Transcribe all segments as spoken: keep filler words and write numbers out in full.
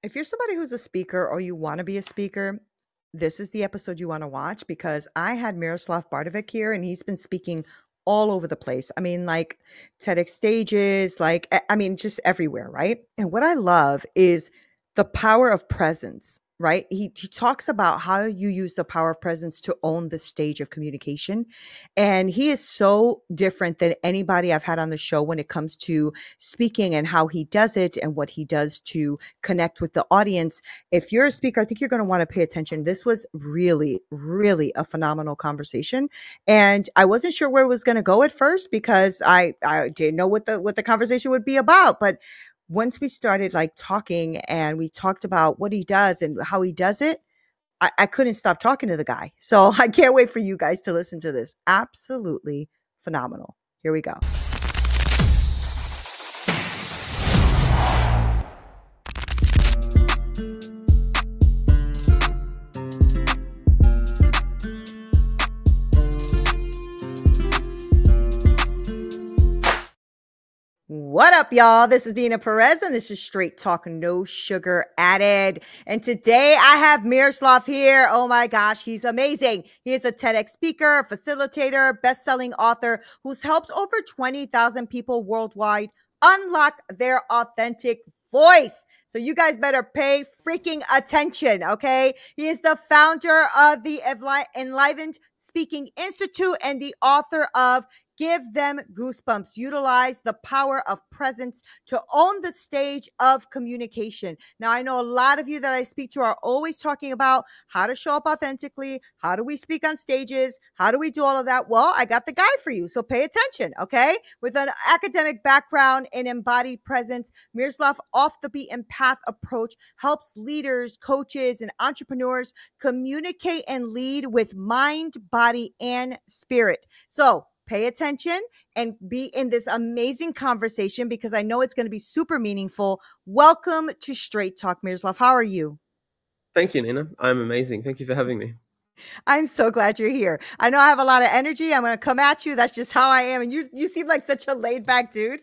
If you're somebody who's a speaker or you want to be a speaker, this is the episode you want to watch because I had Miroslav Bardovic here and he's been speaking all over the place. I mean, like TEDx stages, like, I I mean, just everywhere, right? And what I love is the power of presence, right? He, he talks about how you use the power of presence to own the stage of communication. And he is so different than anybody I've had on the show when it comes to speaking and how he does it and what he does to connect with the audience. If you're a speaker, I think you're going to want to pay attention. This was really, really a phenomenal conversation. And I wasn't sure where it was going to go at first because I, I didn't know what the, what the conversation would be about. But once we started like talking and we talked about what he does and how he does it, I, I couldn't stop talking to the guy. So I can't wait for you guys to listen to this. Absolutely phenomenal. Here we go. What up, y'all? This is Dina Perez, and this is Straight Talk, no sugar added. And today I have Miroslav here. Oh my gosh, he's amazing. He is a TEDx speaker, facilitator, best-selling author who's helped over twenty thousand people worldwide unlock their authentic voice. So you guys better pay freaking attention, okay? He is the founder of the Enlivened Speaking Institute and the author of Give Them Goosebumps. Utilize the power of presence to own the stage of communication. Now, I know a lot of you that I speak to are always talking about how to show up authentically. How do we speak on stages? How do we do all of that? Well, I got the guy for you, so pay attention, okay? With an academic background in embodied presence, Miroslav off the beaten path approach helps leaders, coaches, and entrepreneurs communicate and lead with mind, body, and spirit. So, pay attention and be in this amazing conversation because I know it's going to be super meaningful. Welcome to Straight Talk, Miroslav. How are you? Thank you, Nina. I'm amazing. Thank you for having me. I'm so glad you're here. I know I have a lot of energy. I'm going to come at you. That's just how I am. And you, you seem like such a laid back dude.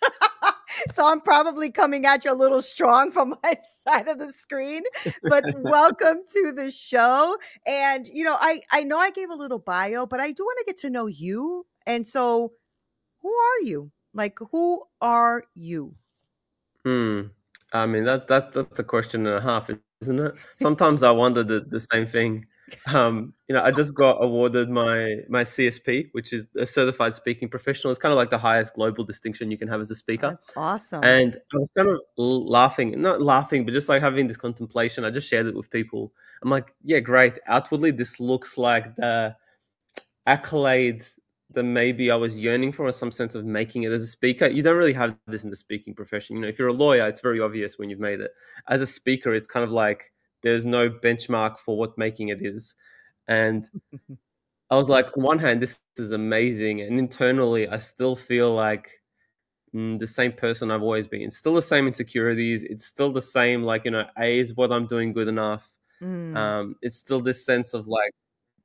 So I'm probably coming at you a little strong from my side of the screen, but welcome to the show. And, you know, I, I know I gave a little bio, but I do want to get to know you. And so who are you? Like, who are you? Hmm. I mean, that that that's a question and a half, isn't it? Sometimes I wonder the, the same thing. Um, you know, I just got awarded my my C S P, which is a certified speaking professional. It's kind of like the highest global distinction you can have as a speaker. That's awesome. And I was kind of l- laughing, not laughing, but just like having this contemplation. I just shared it with people. I'm like, yeah, great. Outwardly, this looks like the accolade that maybe I was yearning for, or some sense of making it as a speaker. You don't really have this in the speaking profession. You know, if you're a lawyer, it's very obvious when you've made it. As a speaker, it's kind of like there's no benchmark for what making it is. And I was like, on one hand, this is amazing. And internally, I still feel like mm, the same person I've always been. It's still the same insecurities. It's still the same, like, you know, A, is what I'm doing good enough? Mm, Um, it's still this sense of like,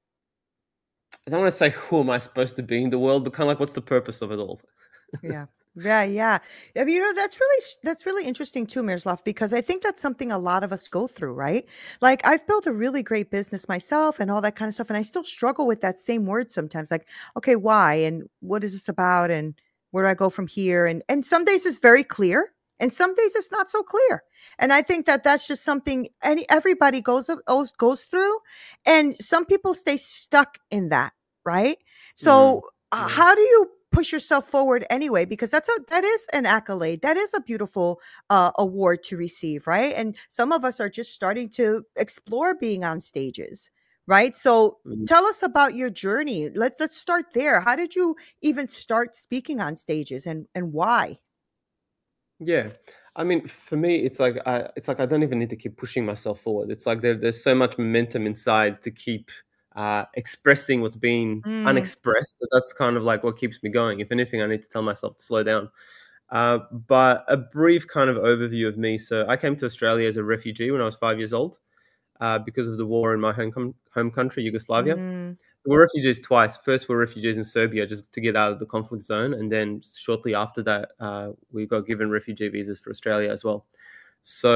I don't want to say who am I supposed to be in the world, but kind of like what's the purpose of it all? yeah. Yeah, yeah. I mean, you know, that's really that's really interesting too, Miroslav, because I think that's something a lot of us go through, right? Like I've built a really great business myself and all that kind of stuff, and I still struggle with that same word sometimes. Like, okay, why and what is this about, and where do I go from here? And and some days it's very clear, and some days it's not so clear. And I think that that's just something any everybody goes goes goes through, and some people stay stuck in that, right? Mm, So uh, yeah. how do you push yourself forward anyway? Because that's a that is an accolade. That is a beautiful uh, award to receive, right? And some of us are just starting to explore being on stages, right? So Mm, tell us about your journey. Let's let's start there. How did you even start speaking on stages, and and why? yeah. I mean, for me, it's like I, it's like I don't even need to keep pushing myself forward. It's like there, there's so much momentum inside to keep uh, expressing what's been Mm, unexpressed. That that's kind of like what keeps me going. If anything, I need to tell myself to slow down. Uh, but a brief kind of overview of me. So I came to Australia as a refugee when I was five years old uh, because of the war in my home com- home country, Yugoslavia. mm, We're refugees twice. First, we're refugees in Serbia just to get out of the conflict zone, and then shortly after that, uh, we got given refugee visas for Australia as well. So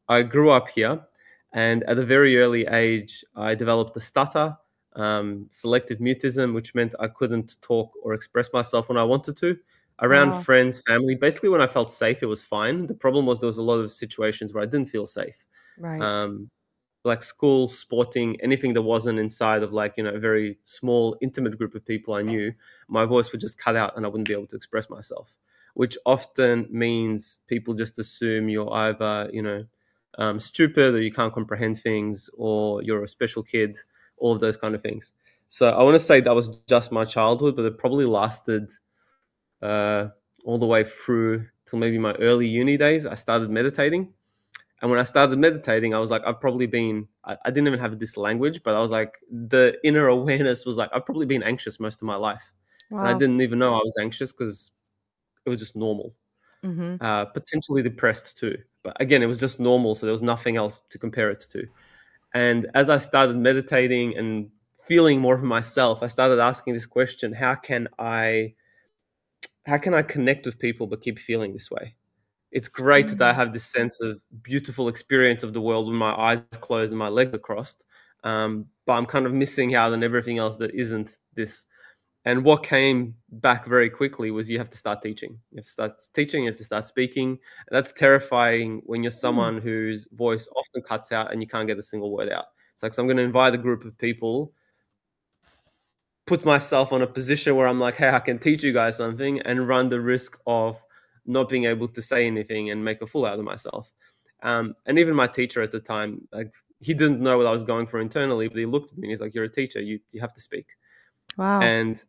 I grew up here, and at a very early age, I developed a stutter, um, selective mutism, which meant I couldn't talk or express myself when I wanted to. Around Wow. friends, family, basically when I felt safe, it was fine. The problem was there was a lot of situations where I didn't feel safe. Right. Um, like school, sporting, anything that wasn't inside of like, you know, a very small, intimate group of people I knew, my voice would just cut out and I wouldn't be able to express myself, which often means people just assume you're either, you know, um, stupid or you can't comprehend things or you're a special kid, all of those kind of things. So I want to say that was just my childhood, but it probably lasted uh, all the way through till maybe my early uni days. I started meditating. And when I started meditating, I was like, I've probably been, I, I didn't even have this language, but I was like, the inner awareness was like, I've probably been anxious most of my life. And I Wow. didn't even know I was anxious because it was just normal. Mm-hmm. Uh, potentially depressed too. But again, it was just normal. So there was nothing else to compare it to. And as I started meditating and feeling more of myself, I started asking this question: How can I, how can I connect with people but keep feeling this way? It's great that I Mm. have this sense of beautiful experience of the world when my eyes closed and my legs are crossed. Um, but I'm kind of missing out on everything else that isn't this. And what came back very quickly was you have to start teaching. You have to start teaching, you have to start speaking. And that's terrifying when you're Mm. someone whose voice often cuts out and you can't get a single word out. It's like, so I'm going to invite a group of people, put myself on a position where I'm like, hey, I can teach you guys something and run the risk of not being able to say anything and make a fool out of myself. Um, and even my teacher at the time, like he didn't know what I was going for internally, but he looked at me and he's like, you're a teacher, you you have to speak. Wow. And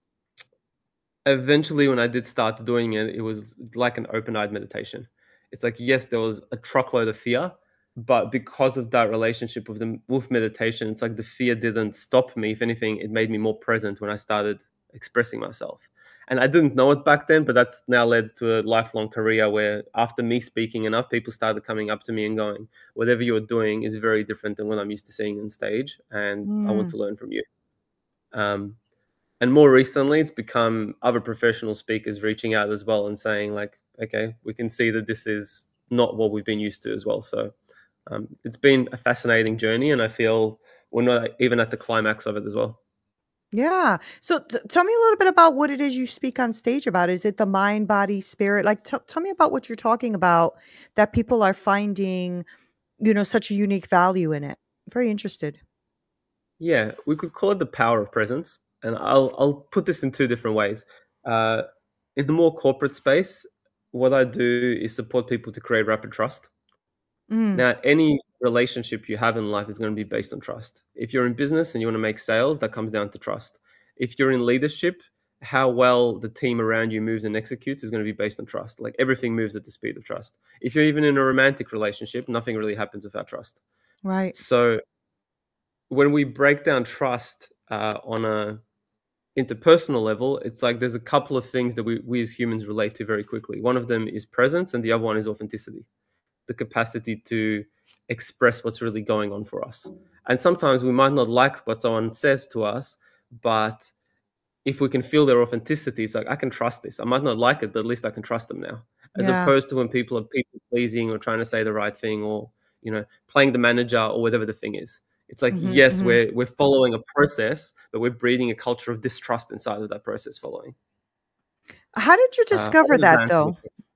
eventually when I did start doing it, it was like an open-eyed meditation. It's like, yes, there was a truckload of fear, but because of that relationship with the with meditation, it's like the fear didn't stop me. If anything, it made me more present when I started expressing myself. And I didn't know it back then, but that's now led to a lifelong career where after me speaking enough, people started coming up to me and going, whatever you're doing is very different than what I'm used to seeing on stage, and I want Mm. to learn from you. Um, and more recently it's become other professional speakers reaching out as well and saying like, okay, we can see that this is not what we've been used to as well. So um, it's been a fascinating journey, and I feel we're not even at the climax of it as well. Yeah. So t- tell me a little bit about what it is you speak on stage about. Is it the mind, body, spirit? Like, t- tell me about what you're talking about that people are finding, you know, such a unique value in it. Very interested. Yeah, we could call it the power of presence, and i'll i'll put this in two different ways. uh, in the more corporate space, what I do is support people to create rapid trust. Mm. Now, any relationship you have in life is going to be based on trust. If you're in business and you want to make sales, that comes down to trust. If you're in leadership, how well the team around you moves and executes is going to be based on trust. Like everything moves at the speed of trust. If you're even in a romantic relationship, nothing really happens without trust. Right. So when we break down trust uh, on a interpersonal level, it's like there's a couple of things that we, we as humans relate to very quickly. One of them is presence, and the other one is authenticity, the capacity to express what's really going on for us. And sometimes we might not like what someone says to us, but if we can feel their authenticity, it's like, I can trust this. I might not like it, but at least I can trust them now. As Yeah. opposed to when people are people pleasing or trying to say the right thing, or, you know, playing the manager or whatever the thing is. It's like, Hmm. yes, Hmm. we're we're following a process, but we're breeding a culture of distrust inside of that process following. How did you Uh, how discover does that that answer the though?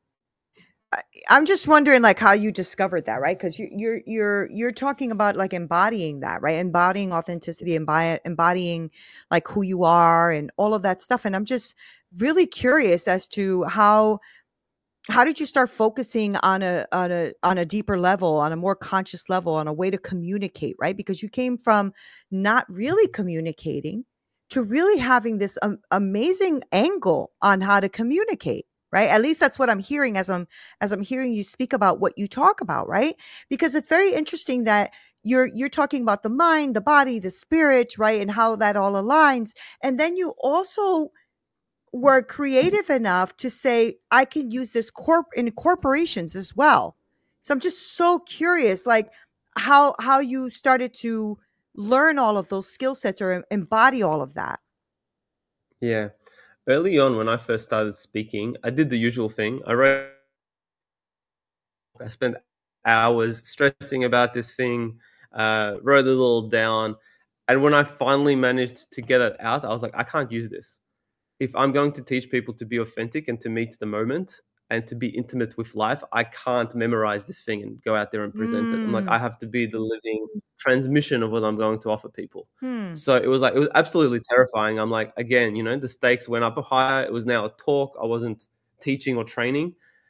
I I'm just wondering, like, how you discovered that, right? Because you you're you're you're talking about, like, embodying that, right? Embodying authenticity, embodying embodying, like, who you are and all of that stuff, and I'm just really curious as to how how did you start focusing on a on a on a deeper level, on a more conscious level, on a way to communicate, right? Because you came from not really communicating to really having this um, amazing angle on how to communicate, right? At least that's what I'm hearing as I'm as I'm hearing you speak about what you talk about, right? Because it's very interesting that you're you're talking about the mind, the body, the spirit, right? And how that all aligns. And then you also were creative enough to say, I can use this corp in corporations as well. So I'm just so curious, like how how you started to learn all of those skill sets or em- embody all of that. Yeah. Early on, when I first started speaking, I did the usual thing. I wrote, I spent hours stressing about this thing, uh, wrote it all down. And when I finally managed to get it out, I was like, I can't use this. If I'm going to teach people to be authentic and to meet the moment and to be intimate with life, I can't memorize this thing and go out there and present it. I'm like, Mm. I have to be the living transmission of what I'm going to offer people. Hmm. So it was like, it was absolutely terrifying. I'm like, again, you know, the stakes went up higher. It was now a talk. I wasn't teaching or training.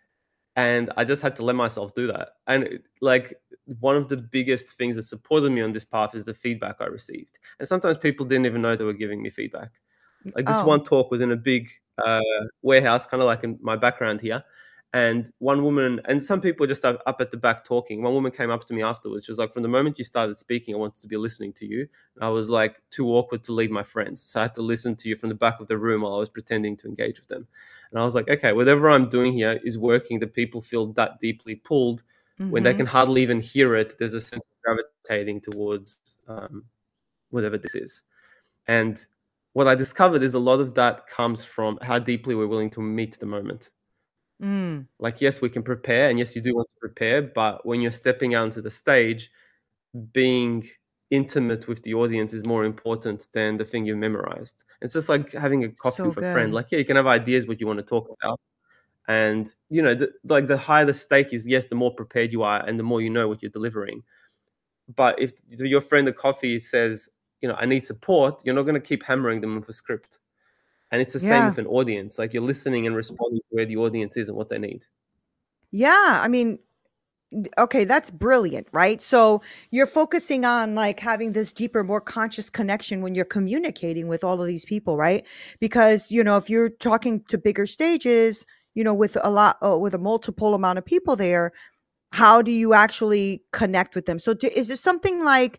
And I just had to let myself do that. And it, like one of the biggest things that supported me on this path is the feedback I received. And sometimes people didn't even know they were giving me feedback. Like this Oh. one talk was in a big uh, warehouse, kind of like in my background here. And one woman, and some people were just up, up at the back talking. One woman came up to me afterwards. She was like, from the moment you started speaking, I wanted to be listening to you. I was like too awkward to lead my friends. So I had to listen to you from the back of the room while I was pretending to engage with them. And I was like, okay, whatever I'm doing here is working. The people feel that deeply pulled. Mm-hmm. When they can hardly even hear it, there's a sense of gravitating towards um, whatever this is. And what I discovered is a lot of that comes from how deeply we're willing to meet the moment. Mm. Like, yes, we can prepare, and yes, you do want to prepare, but when you're stepping out onto the stage, being intimate with the audience is more important than the thing you memorized. It's just like having a coffee So with a friend. good. Like, yeah, you can have ideas what you want to talk about. And, you know, the, like the higher the stake is, yes, the more prepared you are and the more you know what you're delivering. But if your friend at coffee says, you know, I need support, you're not going to keep hammering them with a script. And it's the same Yeah. with an audience. Like you're listening and responding to where the audience is and what they need. Yeah. I mean, okay, that's brilliant, right? So you're focusing on like having this deeper, more conscious connection when you're communicating with all of these people, right? Because, you know, if you're talking to bigger stages, you know, with a lot, uh, with a multiple amount of people there, how do you actually connect with them? So do, is this something like,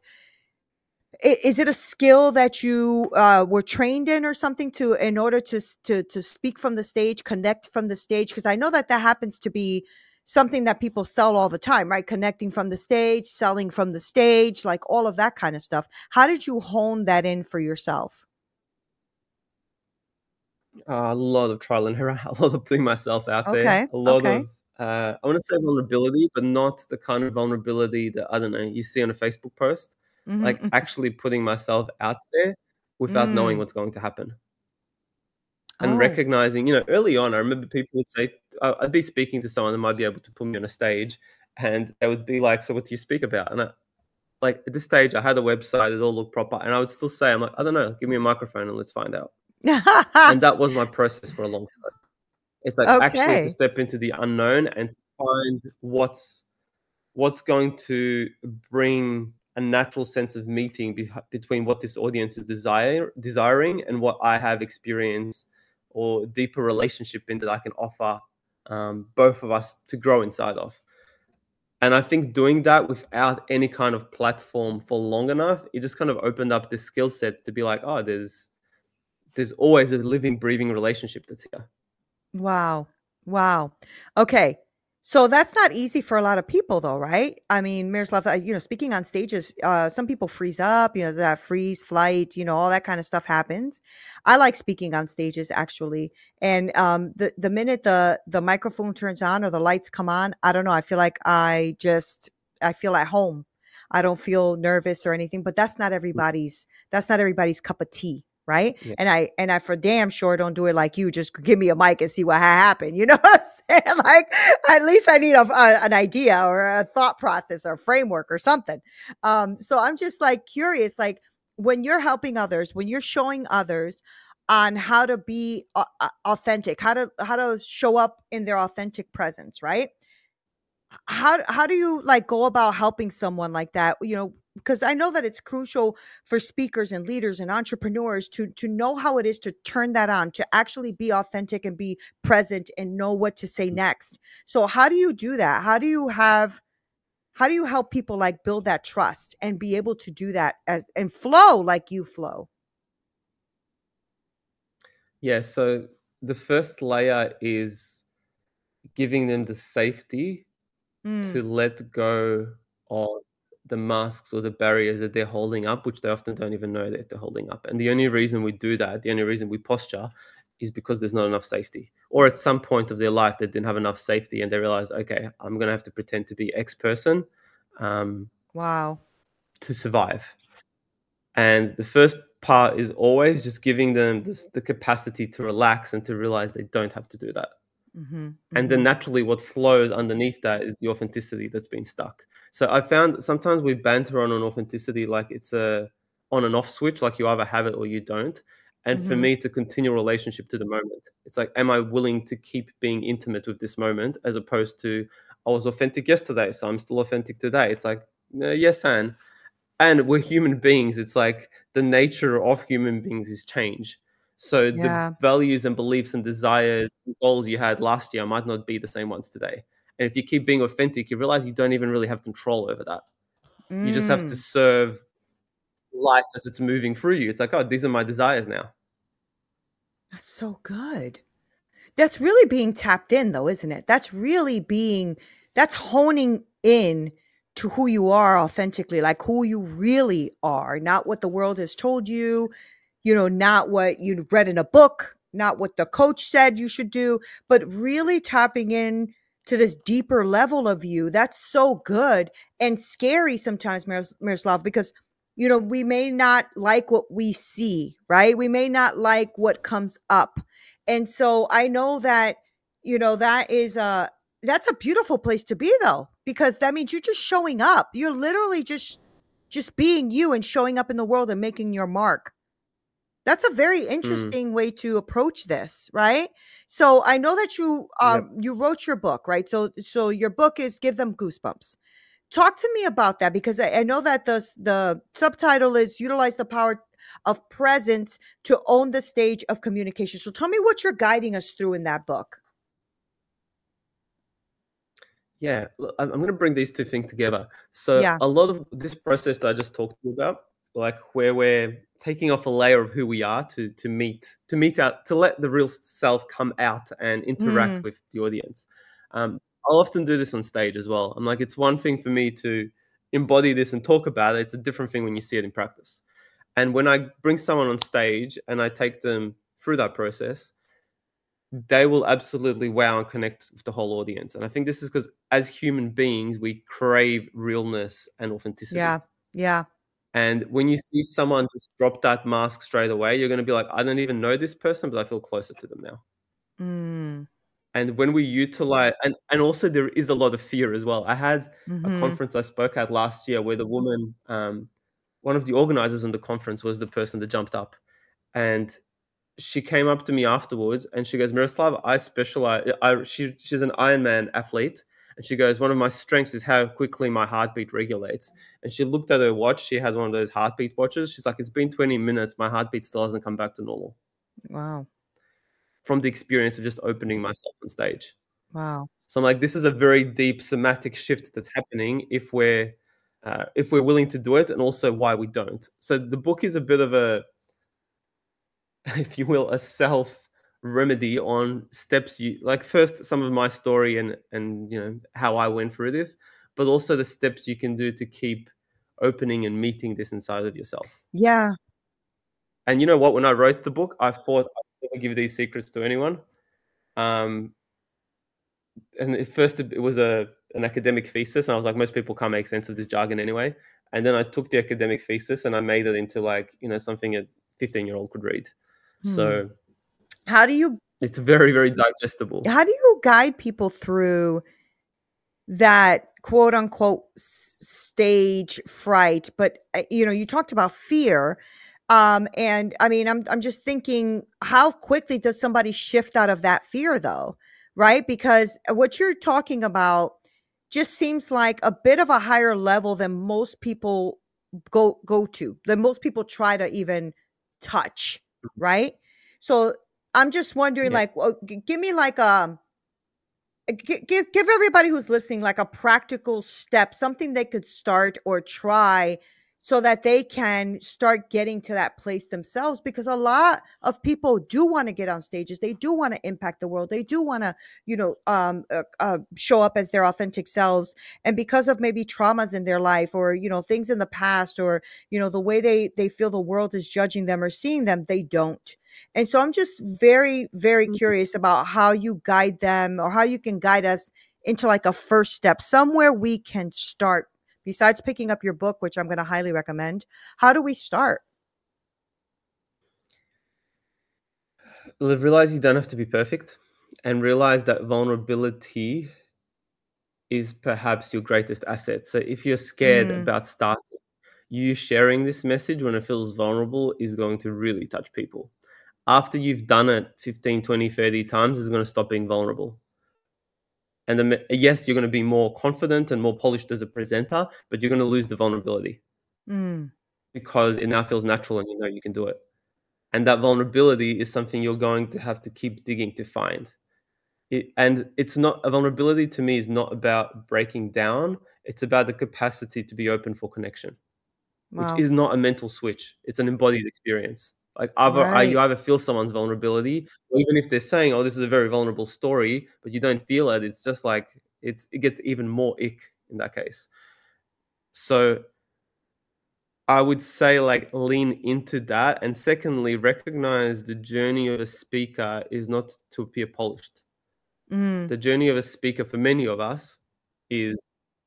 i- is it a skill that you uh, were trained in or something to in order to s- to to speak from the stage, connect from the stage? Because I know that that happens to be something that people sell all the time, right? Connecting from the stage, selling from the stage, like all of that kind of stuff. How did you hone that in for yourself? Uh, a lot of trial and error, a lot of putting myself out there, Okay, a lot okay. of, uh, I want to say vulnerability, but not the kind of vulnerability that, I don't know, you see on a Facebook post. Like Mm-hmm. actually putting myself out there without knowing Mm. what's going to happen. And Oh. recognizing, you know, early on, I remember people would say, uh, I'd be speaking to someone that might be able to put me on a stage, and they would be like, so what do you speak about? And I, like at this stage, I had a website, it all looked proper, and I would still say, I'm like, I don't know, give me a microphone and let's find out. And that was my process for a long time. It's like actually to Okay. step into the unknown and to find what's what's going to bring a natural sense of meeting be- between what this audience is desire desiring and what I have experienced or deeper relationship in that I can offer um, both of us to grow inside of. And I think doing that without any kind of platform for long enough, it just kind of opened up this skill set to be like, oh, there's there's always a living, breathing relationship that's here. Wow. Wow. Okay. So that's not easy for a lot of people though, right? I mean, Miroslav, uh, you know, speaking on stages, uh, some people freeze up, you know, that freeze, flight, you know, all that kind of stuff happens. I like speaking on stages actually. And um the the minute the the microphone turns on or the lights come on, I don't know, I feel like I just I feel at home. I don't feel nervous or anything, but that's not everybody's that's not everybody's cup of tea, right? Yeah. And I and I for damn sure don't do it like you. Just give me a mic and see what ha- happened. You know what I'm saying? Like at least I need a, a- an idea or a thought process or framework or something. Um, so I'm just like curious, like when you're helping others, when you're showing others on how to be au- au- authentic, how to how to show up in their authentic presence, right? how how do you like go about helping someone like that, you know, because I know that it's crucial for speakers and leaders and entrepreneurs to to know how it is to turn that on, to actually be authentic and be present and know what to say next. So how do you do that? How do you have how do you help people like build that trust and be able to do that as and flow like you flow? Yeah. So the first layer is giving them the safety Mm. to let go of the masks or the barriers that they're holding up, which they often don't even know that they're holding up. And the only reason we do that, the only reason we posture is because there's not enough safety, or at some point of their life they didn't have enough safety and they realized, okay, I'm going to have to pretend to be X person um, Wow. to survive. And the first part is always just giving them this, the capacity to relax and to realize they don't have to do that. Mm-hmm. And then Mm-hmm. naturally what flows underneath that is the authenticity that's been stuck. So I found that sometimes we banter on an authenticity like it's a on and off switch, like you either have it or you don't. And for Mm-hmm. me, it's a continual relationship to the moment. It's like, am I willing to keep being intimate with this moment, as opposed to, I was authentic yesterday, so I'm still authentic today. It's like, uh, yes, and and we're human beings. It's like the nature of human beings is change. So the Yeah. values and beliefs and desires and goals you had last year might not be the same ones today. And if you keep being authentic, you realize you don't even really have control over that. You just have to Mm. serve life as it's moving through you. It's like, oh, these are my desires now. That's so good. That's really being tapped in though, isn't it? That's really being that's honing in to who you are authentically, like who you really are, not what the world has told you, you know, not what you read in a book, not what the coach said you should do, but really tapping in to this deeper level of you. That's so good and scary sometimes, Miros- Miroslav, because you know, we may not like what we see, right? We may not like what comes up. And so I know that, you know, that is a that's a beautiful place to be though, because that means you're just showing up. You're literally just just being you and showing up in the world and making your mark. That's a very Mm, interesting way to approach this, right? So I know that you yep. um you wrote your book, right? So so your book is Give Them Goosebumps. Talk to me about that because I, I know that the s- the subtitle is Utilize the Power of Presence to Own the Stage of Communication. So tell me what you're guiding us through in that book. Yeah, look, I'm I'm gonna bring these two things together. So Yeah. a lot of this process that I just talked to you about, like where we're taking off a layer of who we are to to meet to meet out to let the real self come out and interact Mm, with the audience. Um, I'll often do this on stage as well. I'm like, it's one thing for me to embody this and talk about it. It's a different thing when you see it in practice. And when I bring someone on stage and I take them through that process, they will absolutely wow and connect with the whole audience. And I think this is because as human beings, we crave realness and yeah. authenticity. Yeah. And when you see someone just drop that mask straight away, you're going to be like, I don't even know this person, but I feel closer to them now. Mm, And when we utilize, and, and also there is a lot of fear as well. I had a mhm. conference I spoke at last year where the woman, um, one of the organizers in the conference was the person that jumped up. And she came up to me afterwards and she goes, Miroslav, I specialize. I, she, she's an Ironman athlete. And she goes, one of my strengths is how quickly my heartbeat regulates. And she looked at her watch. She had one of those heartbeat watches. She's like, it's been twenty minutes. My heartbeat still hasn't come back to normal Wow. from the experience of just opening myself on stage. Wow. So I'm like, this is a very deep somatic shift that's happening if we're uh, if we're willing to do it, and also why we don't. So the book is a bit of a, if you will, a self remedy on steps you like. First, some of my story and and you know how I went through this, but also the steps you can do to keep opening and meeting this inside of yourself. Yeah. And you know what? When I wrote the book, I thought I'd never give these secrets to anyone. Um, and at first, it was a an academic thesis, and I was like, most people can't make sense of this jargon anyway. And then I took the academic thesis and I made it into like you know something a fifteen year old could read. Hmm. So How do you it's very, very digestible. how do you guide people through that quote unquote s- stage fright? But uh, you know, you talked about fear. Um, and I mean, I'm I'm just thinking, how quickly does somebody shift out of that fear though? Right? Because what you're talking about just seems like a bit of a higher level than most people go go to, than most people try to even touch, right? So I'm just wondering, Yeah. like, well, g- give me like a Gi give give everybody who's listening, like, a practical step, something they could start or try so that they can start getting to that place themselves, because a lot of people do want to get on stages, they do want to impact the world, they do want to, you know, um uh, uh, show up as their authentic selves, and because of maybe traumas in their life, or you know, things in the past, or you know, the way they they feel the world is judging them or seeing them, they don't. And so I'm just very, very Mhm. curious about how you guide them, or how you can guide us into like a first step, somewhere we can start besides picking up your book, which I'm going to highly recommend. How do we start? L- Realize you don't have to be perfect, and realize that vulnerability is perhaps your greatest asset. So if you're scared Mm, about starting, you sharing this message when it feels vulnerable is going to really touch people. After you've done it fifteen, twenty, thirty times, it's going to stop being vulnerable. And then, yes, you're going to be more confident and more polished as a presenter, but you're going to lose the vulnerability mm, because it now feels natural and you know you can do it. And that vulnerability is something you're going to have to keep digging to find. It, and it's not a vulnerability to me is not about breaking down. It's about the capacity to be open for connection, which wow. is not a mental switch. It's an embodied experience. Like either uh, you Right. either feel someone's vulnerability, or even if they're saying, "Oh, this is a very vulnerable story," but you don't feel it. It's just like it's it gets even more ick in that case. So I would say like lean into that, and secondly, recognize the journey of a speaker is not to appear polished. Mm, The journey of a speaker for many of us is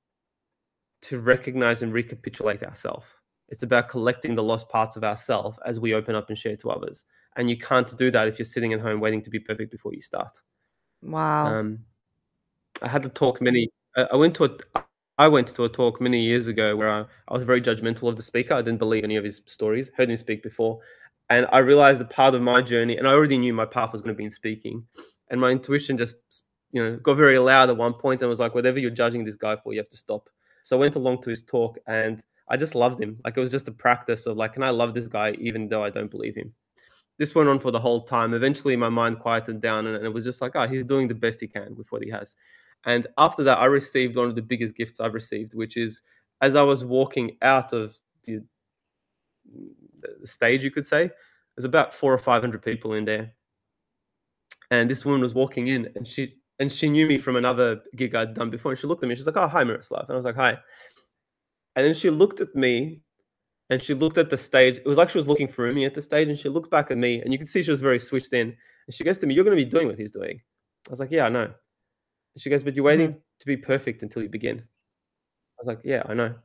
to recognize and recapitulate ourselves. It's about collecting the lost parts of ourselves as we open up and share to others. And you can't do that if you're sitting at home waiting to be perfect before you start. wow. Um, I had a talk many. I I went to a. I went to a talk many years ago where I, I was very judgmental of the speaker. I didn't believe any of his stories. Heard him speak before, and I realized that part of my journey, and I already knew my path was going to be in speaking, and my intuition just, you know, got very loud at one point and was like, "Whatever you're judging this guy for, you have to stop." So I went along to his talk, and I just loved him. Like it was just a practice of like, can I love this guy even though I don't believe him? This went on for the whole time. Eventually, my mind quieted down, and, and it was just like, oh, he's doing the best he can with what he has. And after that, I received one of the biggest gifts I've received, which is as I was walking out of the, the stage, you could say, there's about four or five hundred people in there, and this woman was walking in, and she and she knew me from another gig I'd done before, and she looked at me. She's like, "Oh, hi, Miroslav," and I was like, "Hi," and then she looked at me and she looked at the stage. It was like she was looking through me at the stage, and she looked back at me, and you could see she was very switched in. And she goes to me, "You're going to be doing what he's doing." I was like, "Yeah, I know." And she goes, "But you're Mhm. waiting to be perfect until you begin." I was like, "Yeah, I know."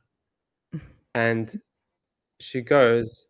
And she goes,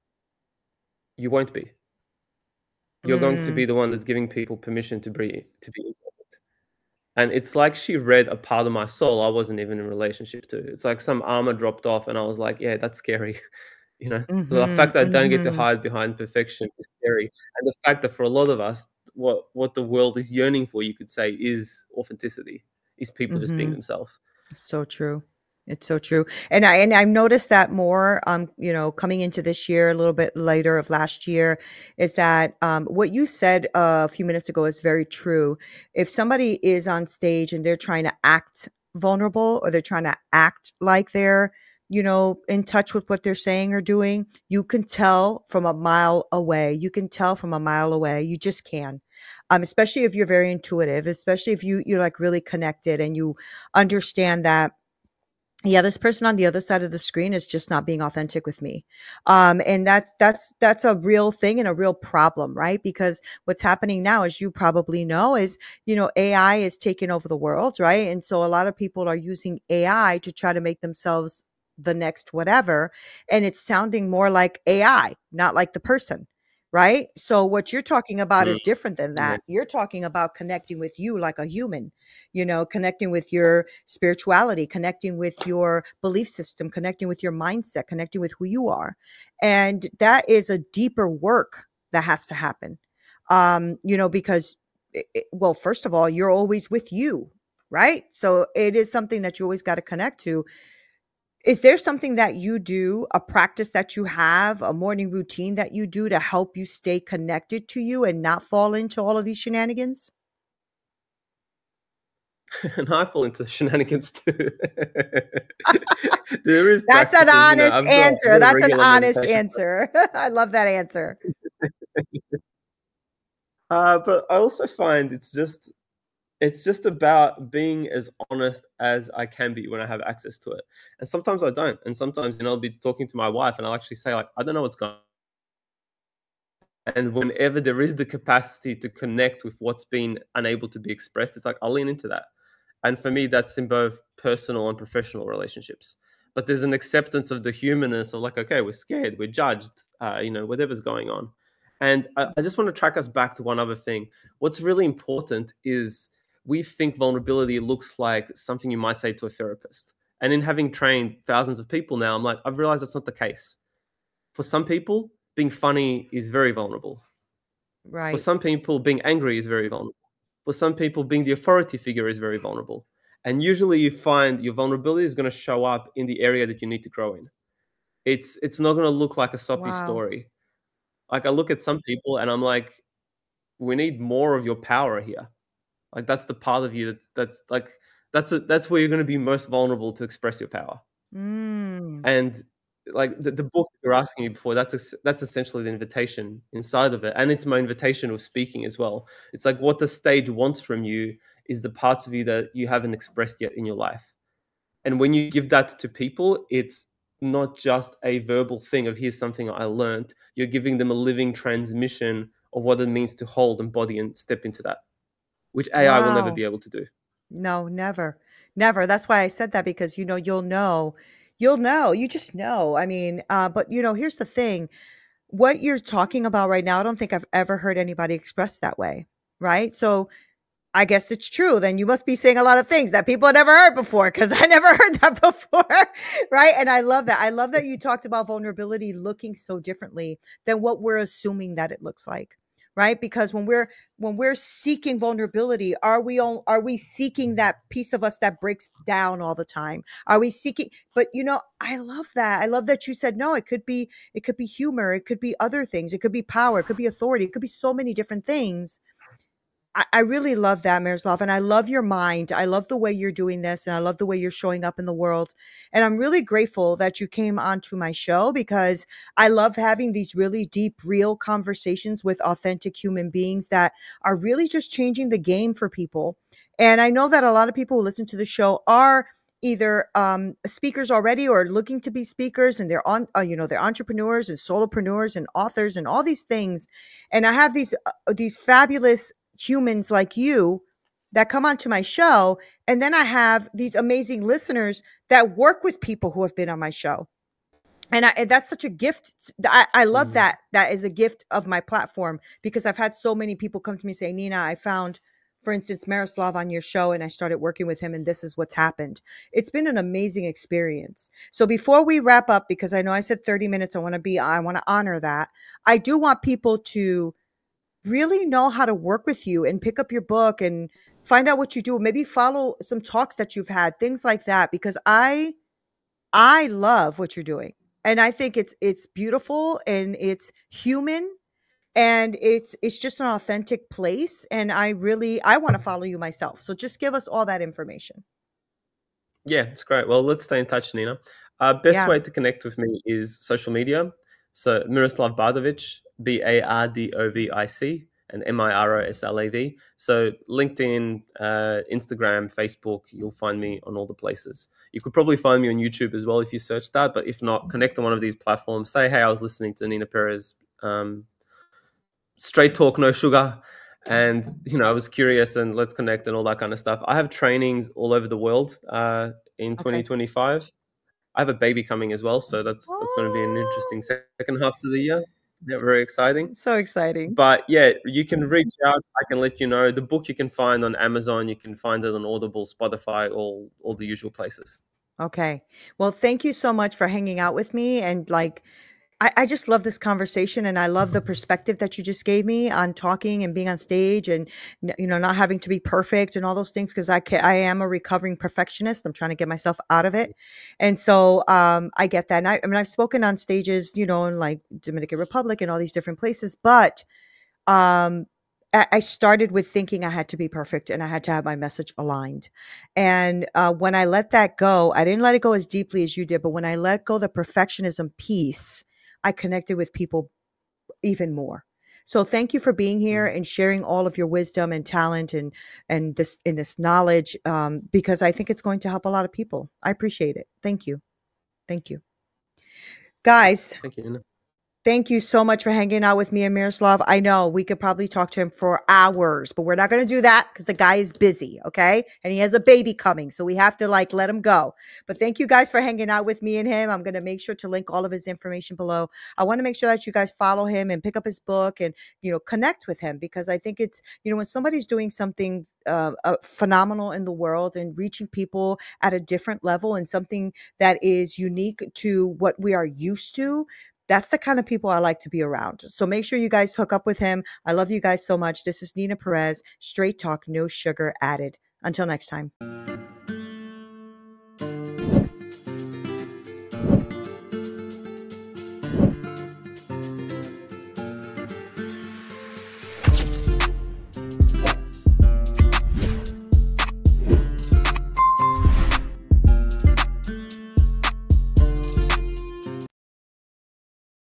"You won't be. You're going to be Mm, the one that's giving people permission to be to be imperfect." And it's like she read a part of my soul I wasn't even in a relationship to. It's like some armor dropped off, and I was like, "Yeah, that's scary." You know, the mhm, fact that I don't get to mhm, hide behind perfection is scary, and the fact that for a lot of us, what what the world is yearning for, you could say, is authenticity, is people just being mhm. themselves. So true. It's so true. And I and I've noticed that more, um, you know, coming into this year, a little bit later of last year, is that um, what you said uh, a few minutes ago is very true. If somebody is on stage and they're trying to act vulnerable, or they're trying to act like they're, you know, in touch with what they're saying or doing, you can tell from a mile away. You can tell from a mile away. You just can. Um, especially if you're very intuitive, especially if you you're like really connected and you understand that, yeah, this person on the other side of the screen is just not being authentic with me. Um, and that's that's that's a real thing and a real problem, right? Because what's happening now, as you probably know, is, you know, A I is taking over the world, right? And so a lot of people are using A I to try to make themselves the next whatever, and it's sounding more like A I, not like the person. Right. So what you're talking about Mm, is different than yeah. that. You're talking about connecting with you like a human, you know, connecting with your spirituality, connecting with your belief system, connecting with your mindset, connecting with who you are. And that is a deeper work that has to happen. Um, you know, because, it, it- well, first of all, you're always with you, right? So it is something that you always got to connect to. Is there something that you do, a practice that you have, a morning routine that you do to help you stay connected to you and not fall into all of these shenanigans? And I fall into shenanigans too. There is That's an practices, you know. honest I've got, I've answer. got a That's an regular honest meditation. answer. I love that answer. Uh, but I also find it's just it's just about being as honest as I can be when I have access to it. And sometimes I don't. And sometimes, you know, I'll be talking to my wife and I'll actually say, like, I don't know what's going on. And whenever there is the capacity to connect with what's been unable to be expressed, it's like I'll lean into that. And for me, that's in both personal and professional relationships. But there's an acceptance of the humanness of like, okay, we're scared, we're judged, uh, you know, whatever's going on. And I, I just want to track us back to one other thing. What's really important is we think vulnerability looks like something you might say to a therapist. And in having trained thousands of people now, I'm like, I've realized that's not the case. For some people, being funny is very vulnerable. For Right. some people, being angry is very vulnerable. For some people, being the authority figure is very vulnerable. And usually you find your vulnerability is going to show up in the area that you need to grow in. It's it's not going to look like a soppy Wow. story. Like I look at some people and I'm like, we need more of your power here. Like that's the part of you that's that's like that's a, that's where you're going to be most vulnerable to express your power. Mm. And like the, the book you're asking me before, that's a, that's essentially the invitation inside of it, and it's my invitation of speaking as well. It's like what the stage wants from you is the parts of you that you haven't expressed yet in your life. And when you give that to people, it's not just a verbal thing of here's something I learned. You're giving them a living transmission of what it means to hold, embody, and step into that, which A I will never Wow. be able to do. No, never. Never. That's why I said that because, you know, you'll know. You'll know. You just know. I mean, uh, but, you know, here's the thing. What you're talking about right now, I don't think I've ever heard anybody express that way. Right. So I guess it's true. Then you must be saying a lot of things that people have never heard before because I never heard that before. Right. And I love that. I love that you talked about vulnerability looking so differently than what we're assuming that it looks like. Right. Because when we're when we're seeking vulnerability, are we all are we seeking that piece of us that breaks down all the time? Are we seeking, but you know, I love that. I love that you said no, it could be it could be humor, it could be other things, it could be power, it could be authority, it could be so many different things. I, I really love that, Miroslav. And I love your mind. I love the way you're doing this. And I love the way you're showing up in the world. And I'm really grateful that you came onto my show because I love having these really deep, real conversations with authentic human beings that are really just changing the game for people. And I know that a lot of people who listen to the show are either um, speakers already or looking to be speakers, and they're on, uh, you know, they're entrepreneurs and solopreneurs and authors and all these things. And I have these uh, these fabulous humans like you that come onto my show. And then I have these amazing listeners that work with people who have been on my show. And, I, and that's such a gift. I, I love Mm. that. That is a gift of my platform because I've had so many people come to me saying, Nina, I found, for instance, Miroslav on your show and I started working with him and this is what's happened. It's been an amazing experience. So before we wrap up, because I know I said thirty minutes, I want to be, I want to honor that. I do want people to really know how to work with you and pick up your book and find out what you do. Maybe follow some talks that you've had, things like that, because I I love what you're doing. And I think it's it's beautiful and it's human and it's it's just an authentic place. And I really I want to follow you myself. So just give us all that information. Yeah, it's great. Well, let's stay in touch, Nina. Uh, best Yeah. way to connect with me is social media. So Miroslav Bardovic, B A R D O V I C, and M I R O S L A V. So LinkedIn, uh, Instagram, Facebook, you'll find me on all the places. You could probably find me on YouTube as well if you search that. But if not, connect on one of these platforms. Say, hey, I was listening to Nina Perez, um, straight talk, no sugar. And, you know, I was curious and let's connect and all that kind of stuff. I have trainings all over the world uh, in Okay. twenty twenty-five. I have a baby coming as well, so that's that's going to be an interesting Oh, second half to the year. Yeah, very exciting. so exciting. But yeah, you can reach out. I can let you know. The book you can find on Amazon. You can find it on Audible, Spotify, all all the usual places. Okay. Well, thank you so much for hanging out with me and like I, I just love this conversation and I love the perspective that you just gave me on talking and being on stage and n- you know not having to be perfect and all those things because I can I am a recovering perfectionist. I'm trying to get myself out of it. And so um I get that. And I, I mean I've spoken on stages, you know, in like Dominican Republic and all these different places, but um I I started with thinking I had to be perfect and I had to have my message aligned. And uh, when I let that go, I didn't let it go as deeply as you did, but when I let go the perfectionism piece, I connected with people even more. So thank you for being here Mm. and sharing all of your wisdom and talent and and this in this knowledge, um, because I think it's going to help a lot of people. I appreciate it. Thank you. Thank you. Guys, Thank you, Nina. thank you so much for hanging out with me and Miroslav. I know we could probably talk to him for hours, but we're not going to do that because the guy is busy, okay? And he has a baby coming, so we have to like let him go. But thank you guys for hanging out with me and him. I'm going to make sure to link all of his information below. I want to make sure that you guys follow him and pick up his book and, you know, connect with him because I think it's, you know, when somebody's doing something uh, uh, phenomenal in the world and reaching people at a different level and something that is unique to what we are used to, that's the kind of people I like to be around. So make sure you guys hook up with him. I love you guys so much. This is Nina Perez, straight talk, no sugar added. Until next time.